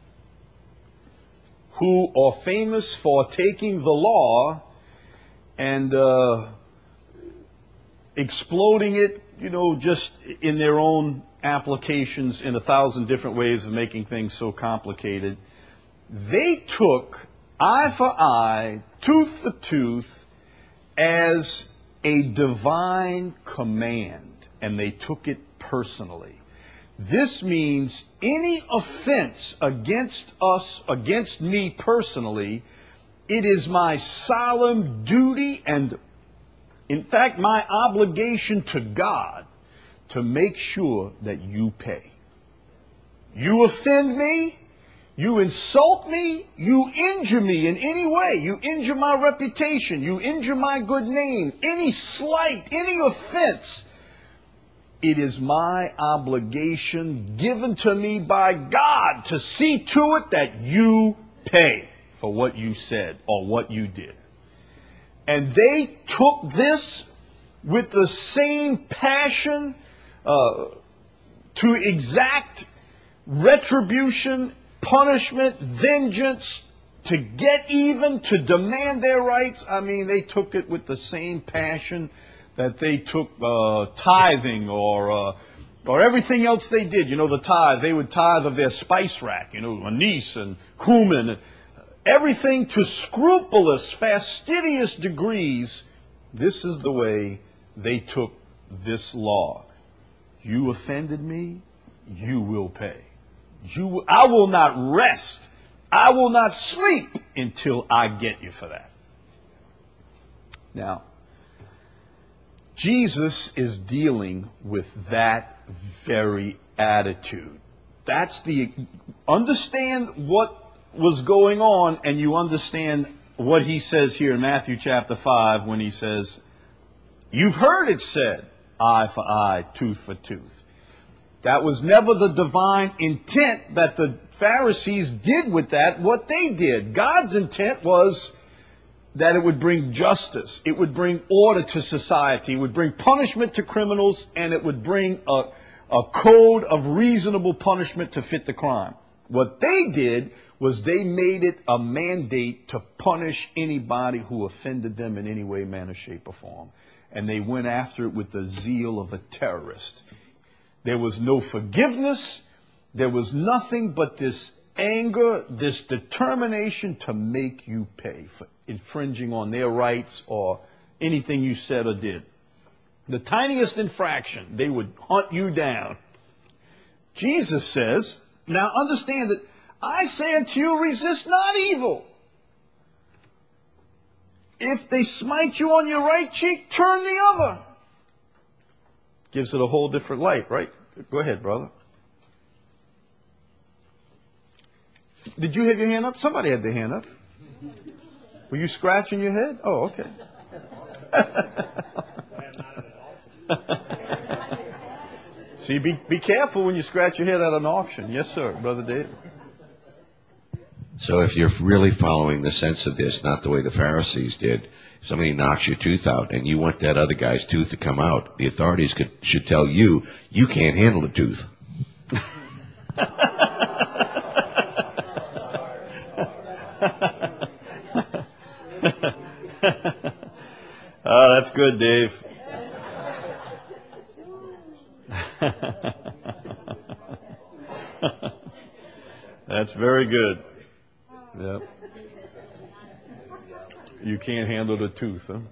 S1: who are famous for taking the law and uh, exploding it, you know, just in their own applications in a thousand different ways of making things so complicated. They took eye for eye, tooth for tooth, as a divine command, and they took it personally. This means any offense against us, against me personally, it is my solemn duty and, in fact, my obligation to God to make sure that you pay. You offend me, you insult me, you injure me in any way, you injure my reputation, you injure my good name, any slight, any offense, it is my obligation given to me by God to see to it that you pay for what you said or what you did. And they took this with the same passion uh, to exact retribution, punishment, vengeance, to get even, to demand their rights. I mean, they took it with the same passion that they took uh, tithing or uh, or everything else they did. You know, the tithe, they would tithe of their spice rack, you know, anise and cumin, and everything to scrupulous, fastidious degrees. This is the way they took this law. You offended me, you will pay. You, I will not rest. I will not sleep until I get you for that. Now, Jesus is dealing with that very attitude. That's the, understand what was going on, and you understand what he says here in Matthew chapter five when he says, you've heard it said, eye for eye, tooth for tooth. That was never the divine intent that the Pharisees did with that, what they did. God's intent was that it would bring justice, it would bring order to society, it would bring punishment to criminals, and it would bring a, a code of reasonable punishment to fit the crime. What they did was they made it a mandate to punish anybody who offended them in any way, manner, shape, or form. And they went after it with the zeal of a terrorist. There was no forgiveness. There was nothing but this anger, this determination to make you pay for infringing on their rights or anything you said or did. The tiniest infraction, they would hunt you down. Jesus says, now understand that I say unto you, resist not evil. If they smite you on your right cheek, turn the other. Gives it a whole different light, right? Go ahead, brother. Did you have your hand up? Somebody had their hand up. Were you scratching your head? Oh, okay. See, be, be careful when you scratch your head at an auction. Yes, sir, Brother David.
S3: So if you're really following the sense of this, not the way the Pharisees did, if somebody knocks your tooth out and you want that other guy's tooth to come out, the authorities could, should tell you, you can't handle the tooth.
S1: Oh, that's good, Dave. That's very good. Yep. You can't handle the tooth, huh?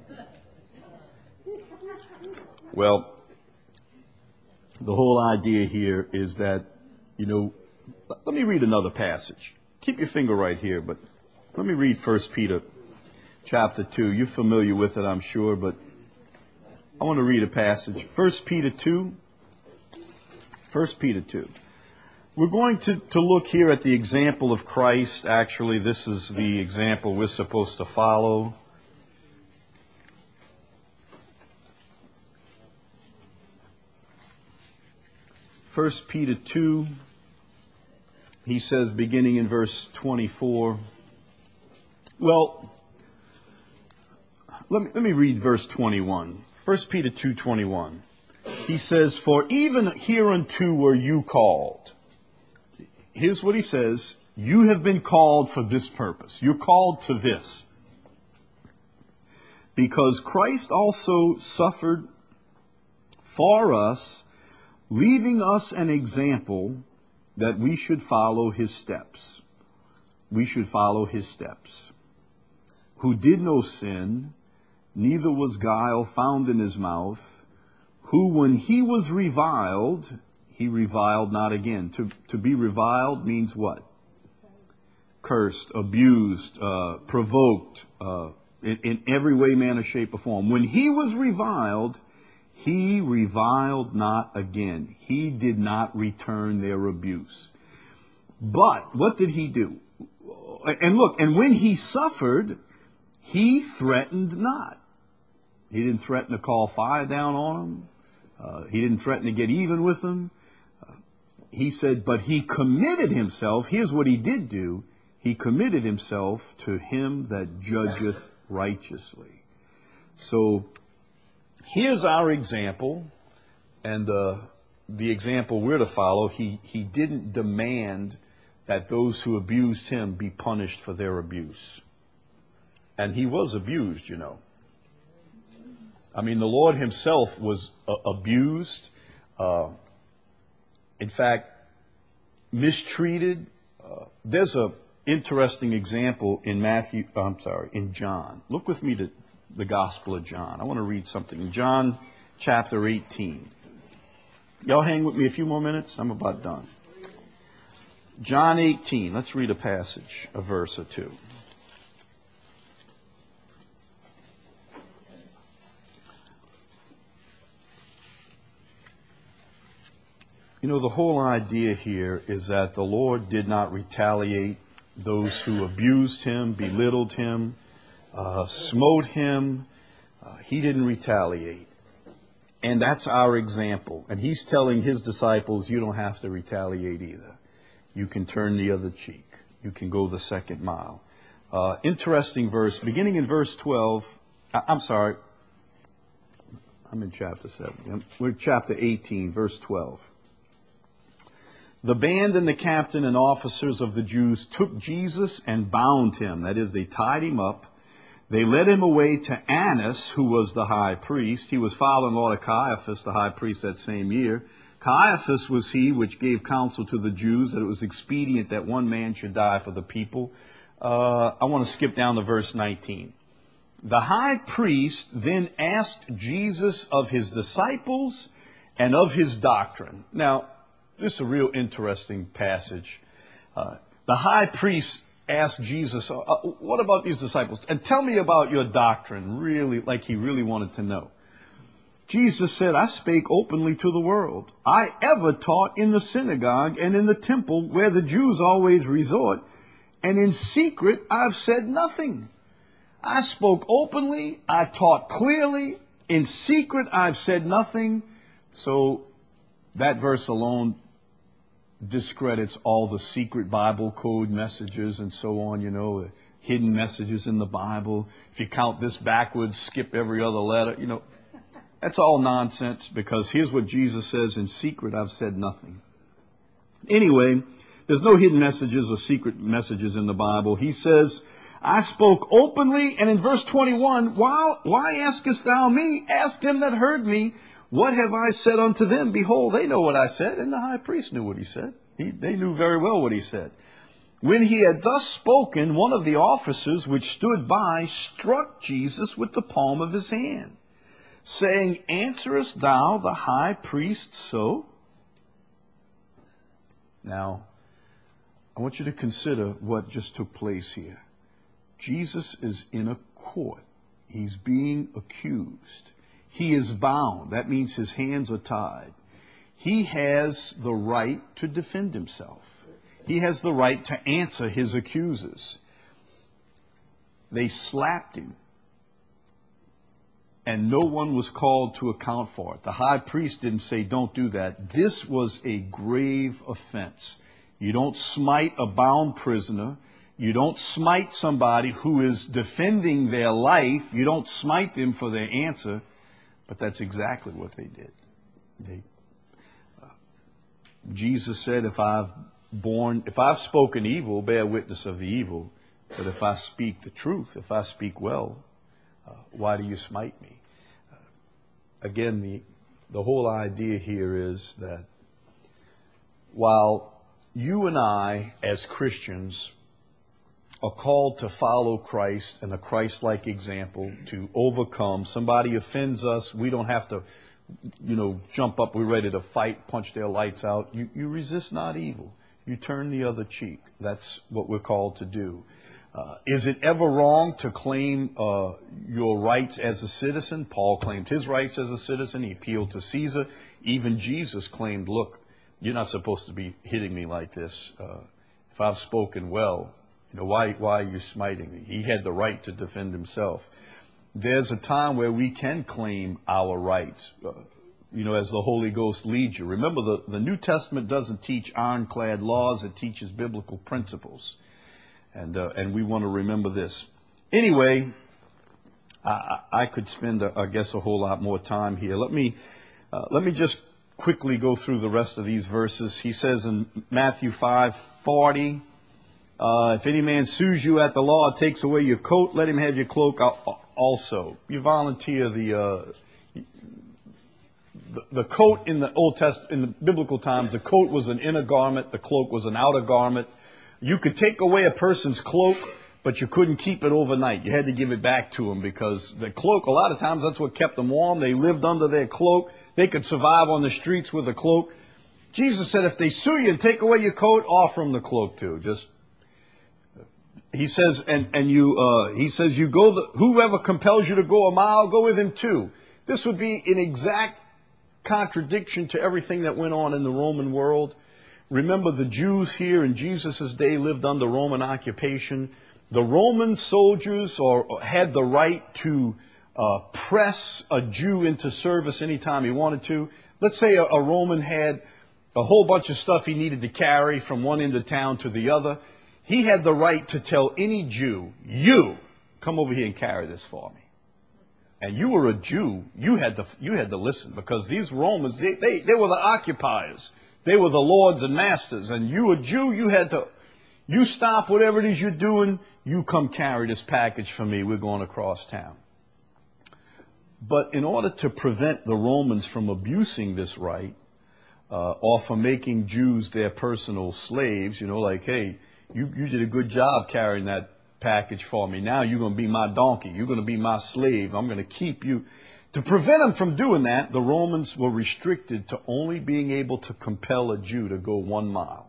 S1: Well, the whole idea here is that, you know, let me read another passage. Keep your finger right here, but let me read First Peter chapter two. You're familiar with it, I'm sure, but I want to read a passage. First Peter two. First Peter two. We're going to, to look here at the example of Christ. Actually, this is the example we're supposed to follow. First Peter two, he says, beginning in verse twenty-four. Well, let me, let me read verse twenty-one. First Peter two twenty-one. He says, for even hereunto were you called. Here's what he says. You have been called for this purpose. You're called to this. Because Christ also suffered for us, leaving us an example that we should follow his steps. We should follow his steps. Who did no sin, neither was guile found in his mouth, who when he was reviled, he reviled not again. To, to be reviled means what? Cursed, abused, uh, provoked, uh, in, in every way, manner, shape, or form. When he was reviled, he reviled not again. He did not return their abuse. But what did he do? And look, and when he suffered, he threatened not. He didn't threaten to call fire down on them. Uh, he didn't threaten to get even with them. Uh, he said, but he committed himself. Here's what he did do. He committed himself to him that judgeth righteously. So here's our example, and uh, the example we're to follow. He, he didn't demand that those who abused him be punished for their abuse. And he was abused, you know. I mean, the Lord himself was uh, abused, uh, in fact, mistreated. Uh, there's a interesting example in Matthew, I'm sorry, in John. Look with me to the Gospel of John. I want to read something. In John chapter eighteen. Y'all hang with me a few more minutes? I'm about done. John eighteen. Let's read a passage, a verse or two. You know, the whole idea here is that the Lord did not retaliate those who abused him, belittled him, uh, smote him. Uh, he didn't retaliate. And that's our example. And he's telling his disciples, you don't have to retaliate either. You can turn the other cheek. You can go the second mile. Uh, interesting verse, beginning in verse twelve. I, I'm sorry. I'm in chapter seven. We're chapter eighteen, verse twelve. The band and the captain and officers of the Jews took Jesus and bound him. That is, they tied him up. They led him away to Annas, who was the high priest. He was father-in-law to Caiaphas, the high priest that same year. Caiaphas was he which gave counsel to the Jews that it was expedient that one man should die for the people. Uh, I want to skip down to verse nineteen. The high priest then asked Jesus of his disciples and of his doctrine. Now, this is a real interesting passage. Uh, the high priest asked Jesus, uh, what about these disciples? And tell me about your doctrine, really, like he really wanted to know. Jesus said, I spake openly to the world. I ever taught in the synagogue and in the temple where the Jews always resort, and in secret I've said nothing. I spoke openly, I taught clearly, in secret I've said nothing. So that verse alone discredits all the secret Bible code messages and so on, you know, hidden messages in the Bible. If you count this backwards, skip every other letter, you know, that's all nonsense, because here's what Jesus says, in secret I've said nothing. Anyway, there's no hidden messages or secret messages in the Bible. He says, I spoke openly, and in verse twenty-one, why, why askest thou me? Ask them that heard me. What have I said unto them? Behold, they know what I said. And the high priest knew what he said. He, they knew very well what he said. When he had thus spoken, one of the officers which stood by struck Jesus with the palm of his hand, saying, Answerest thou the high priest so? Now, I want you to consider what just took place here. Jesus is in a court. He's being accused. He is bound. That means his hands are tied. He has the right to defend himself. He has the right to answer his accusers. They slapped him, and no one was called to account for it. The high priest didn't say, don't do that. This was a grave offense. You don't smite a bound prisoner. You don't smite somebody who is defending their life. You don't smite them for their answer. But that's exactly what they did. They, uh, Jesus said, if I've born, if I've spoken evil, bear witness of the evil. But if I speak the truth, if I speak well, uh, why do you smite me? Uh, again, the, the whole idea here is that while you and I, as Christians, are called to follow Christ and a Christ-like example, to overcome. Somebody offends us, we don't have to, you know, jump up, we're ready to fight, punch their lights out. You, you resist not evil. You turn the other cheek. That's what we're called to do. Uh, is it ever wrong to claim uh, your rights as a citizen? Paul claimed his rights as a citizen. He appealed to Caesar. Even Jesus claimed, look, you're not supposed to be hitting me like this. Uh, if I've spoken well, you know, why, why are you smiting me? He had the right to defend himself. There's a time where we can claim our rights, uh, you know, as the Holy Ghost leads you. Remember, the, the New Testament doesn't teach ironclad laws. It teaches biblical principles. And, uh, and we want to remember this. Anyway, I, I could spend, a, I guess, a whole lot more time here. Let me, uh, let me just quickly go through the rest of these verses. He says in Matthew five forty, uh, if any man sues you at the law, takes away your coat, let him have your cloak also. You volunteer the, uh, the, the coat in the Old Testament, in the biblical times, the coat was an inner garment, the cloak was an outer garment. You could take away a person's cloak, but you couldn't keep it overnight. You had to give it back to them because the cloak, a lot of times that's what kept them warm. They lived under their cloak. They could survive on the streets with a cloak. Jesus said, if they sue you and take away your coat, offer them the cloak too. Just, he says, and, and you, uh, he says, you go, the, whoever compels you to go a mile, go with him too. This would be an exact contradiction to everything that went on in the Roman world. Remember, the Jews here in Jesus' day lived under Roman occupation. The Roman soldiers or, had the right to uh, press a Jew into service anytime he wanted to. Let's say a, a Roman had a whole bunch of stuff he needed to carry from one end of town to the other. He had the right to tell any Jew, you, come over here and carry this for me. And you were a Jew, you had to, you had to listen because these Romans, they, they, they were the occupiers. They were the lords and masters. And you, a Jew, you had to, you stop whatever it is you're doing, you come carry this package for me. We're going across town. But in order to prevent the Romans from abusing this right, uh, or from making Jews their personal slaves, you know, like, hey, you, you did a good job carrying that package for me. Now you're going to be my donkey. You're going to be my slave. I'm going to keep you. To prevent them from doing that, the Romans were restricted to only being able to compel a Jew to go one mile.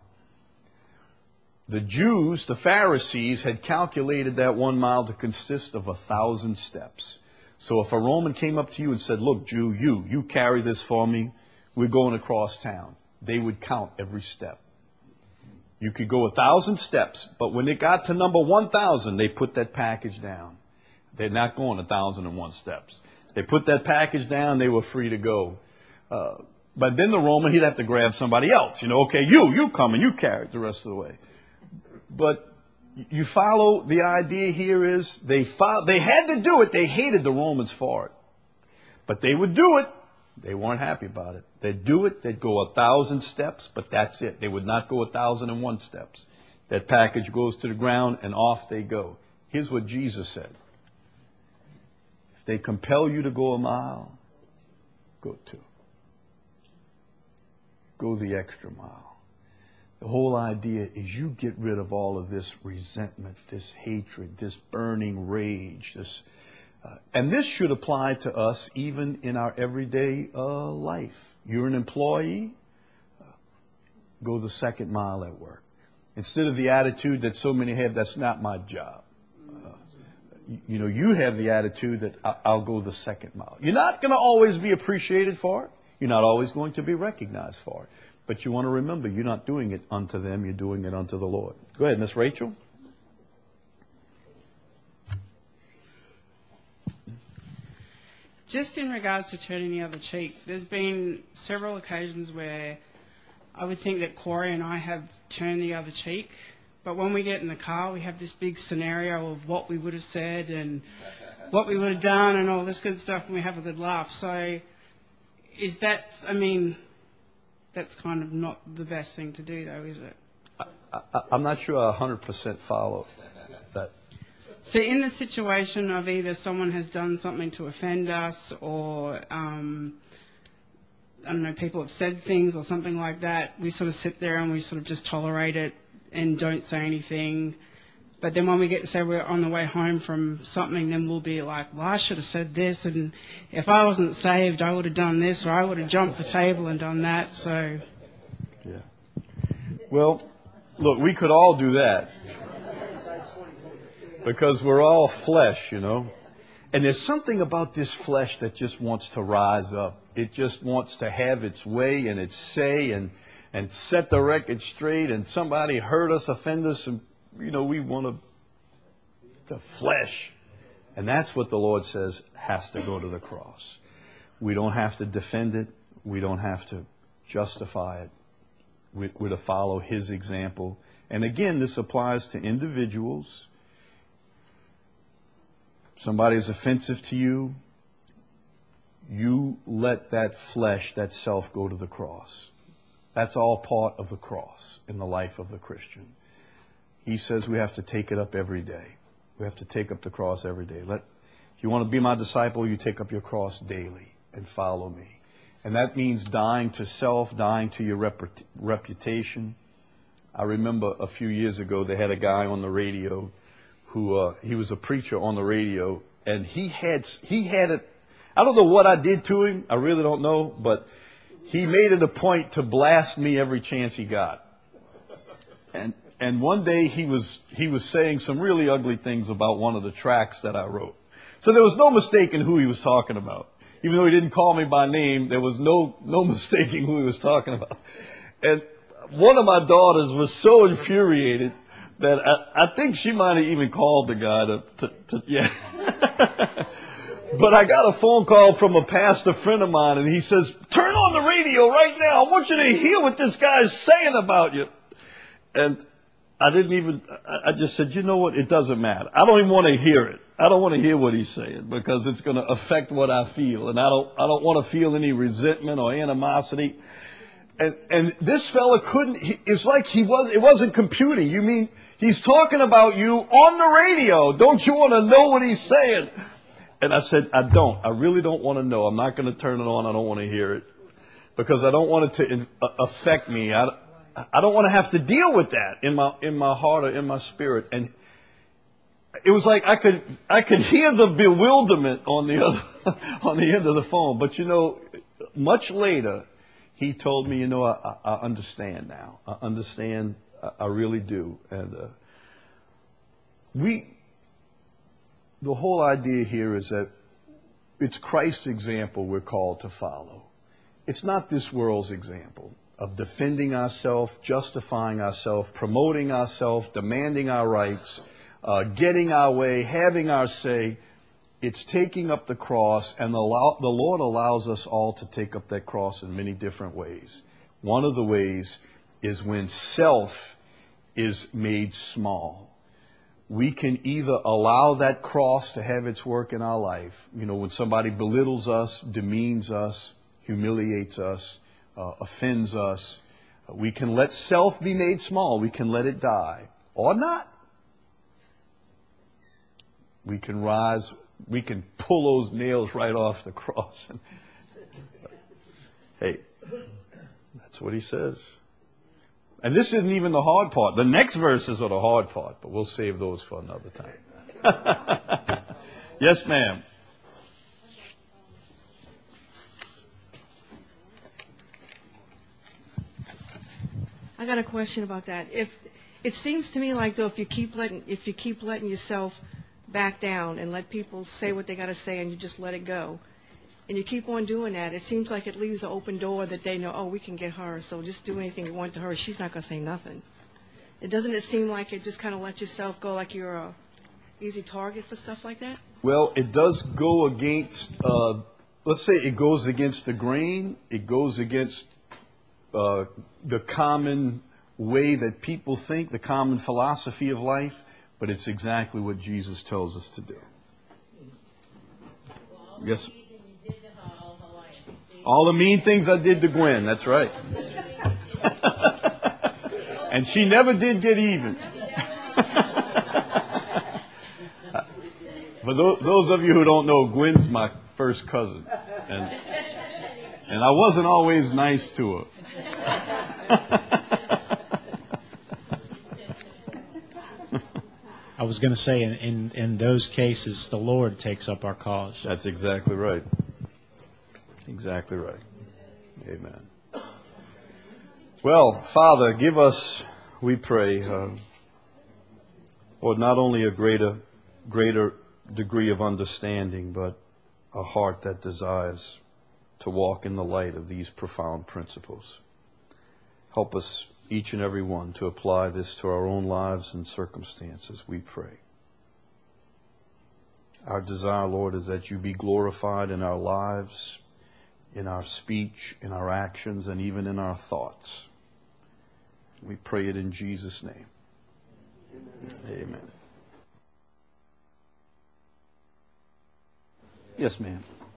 S1: The Jews, the Pharisees, had calculated that one mile to consist of a thousand steps. So if a Roman came up to you and said, look, Jew, you, you carry this for me, we're going across town, they would count every step. You could go a thousand steps, but when it got to number one thousand, they put that package down. They're not going a thousand and one steps. They put that package down, they were free to go. Uh, but then the Roman, he'd have to grab somebody else. You know, okay, you, you come and you carry it the rest of the way. But you follow the idea here is they fo- they had to do it. They hated the Romans for it. But they would do it. They weren't happy about it. They'd do it. They'd go a thousand steps, but that's it. They would not go a thousand and one steps. That package goes to the ground and off they go. Here's what Jesus said. If they compel you to go a mile, go two. Go the extra mile. The whole idea is you get rid of all of this resentment, this hatred, this burning rage, this, uh, and this should apply to us even in our everyday uh, life. You're an employee, uh, go the second mile at work. Instead of the attitude that so many have, that's not my job. Uh, you, you know, you have the attitude that I, I'll go the second mile. You're not going to always be appreciated for it. You're not always going to be recognized for it. But you want to remember, you're not doing it unto them, you're doing it unto the Lord. Go ahead, Miss Rachel.
S11: Just in regards to turning the other cheek, there's been several occasions where I would think that Corey and I have turned the other cheek, but when we get in the car, we have this big scenario of what we would have said and what we would have done and all this good stuff, and we have a good laugh. So is that, I mean... that's kind of not the best thing to do, though, is it?
S1: I, I, I'm not sure I one hundred percent follow that.
S11: So in the situation of either someone has done something to offend us or, um, I don't know, people have said things or something like that, we sort of sit there and we sort of just tolerate it and don't say anything. But then when we get to say we're on the way home from something, then we'll be like, well, I should have said this, and if I wasn't saved, I would have done this, or I would have jumped the table and done that, so...
S1: Yeah. Well, look, we could all do that. Because we're all flesh, you know. And there's something about this flesh that just wants to rise up. It just wants to have its way and its say and, and set the record straight, and somebody hurt us, offend us, and you know, we want to, the flesh. And that's what the Lord says has to go to the cross. We don't have to defend it. We don't have to justify it. We, we're to follow His example. And again, this applies to individuals. Somebody is offensive to you. You let that flesh, that self, go to the cross. That's all part of the cross in the life of the Christian. He says we have to take it up every day. We have to take up the cross every day. Let, if you want to be my disciple, you take up your cross daily and follow me. And that means dying to self, dying to your rep- reputation. I remember a few years ago they had a guy on the radio who uh, he was a preacher on the radio, and he had he had it. I don't know what I did to him. I really don't know, but he made it a point to blast me every chance he got. And And one day he was he was saying some really ugly things about one of the tracks that I wrote. So there was no mistaking who he was talking about. Even though he didn't call me by name, there was no no mistaking who he was talking about. And one of my daughters was so infuriated that I, I think she might have even called the guy to, to, to yeah. But I got a phone call from a pastor friend of mine, and he says, "Turn on the radio right now. I want you to hear what this guy's saying about you." And I didn't even, I just said, you know what, it doesn't matter. I don't even want to hear it. I don't want to hear what he's saying because it's going to affect what I feel. And I don't, I don't want to feel any resentment or animosity. And, and this fella couldn't, he, it's like he was, it wasn't computing. You mean, he's talking about you on the radio. Don't you want to know what he's saying? And I said, I don't. I really don't want to know. I'm not going to turn it on. I don't want to hear it because I don't want it to in, uh, affect me. I, I don't want to have to deal with that in my in my heart or in my spirit. And it was like I could I could hear the bewilderment on the other on the end of the phone. But you know, much later, he told me, you know, I, I understand now. I understand. I, I really do. And uh, we, the whole idea here is that it's Christ's example we're called to follow. It's not this world's example of defending ourselves, justifying ourselves, promoting ourselves, demanding our rights, uh, getting our way, having our say. It's taking up the cross, and the, the Lord allows us all to take up that cross in many different ways. One of the ways is when self is made small. We can either allow that cross to have its work in our life. You know, when somebody belittles us, demeans us, humiliates us, uh, offends us, we can let self be made small. We can let it die, or not. We can rise. We can pull those nails right off the cross. Hey, that's what he says. And this isn't even the hard part. The next verses are the hard part, but we'll save those for another time. Yes, ma'am.
S12: I got a question about that. If it seems to me like though, if you keep letting if you keep letting yourself back down and let people say what they got to say, and you just let it go, and you keep on doing that, it seems like it leaves an open door that they know, oh, we can get her, so just do anything we want to her. She's not going to say nothing. It doesn't it seem like it just kind of let yourself go, like you're a easy target for stuff like that?
S1: Well, it does go against. Uh, let's say it goes against the grain. It goes against uh, the common way that people think, the common philosophy of life. But it's exactly what Jesus tells us to do. Yes. All the mean things I did to Gwen, that's right. And she never did get even. For those, those of you who don't know, Gwen's my first cousin. And, and I wasn't always nice to her.
S5: I was going to say, in, in, in those cases, the Lord takes up our cause.
S1: That's exactly right. Exactly right. Amen. Well, Father, give us, we pray, uh, Lord, not only a greater, greater degree of understanding, but a heart that desires to walk in the light of these profound principles. Help us, each and every one, to apply this to our own lives and circumstances, we pray. Our desire, Lord, is that you be glorified in our lives, in our speech, in our actions, and even in our thoughts. We pray it in Jesus' name. Amen. Amen. Yes, ma'am.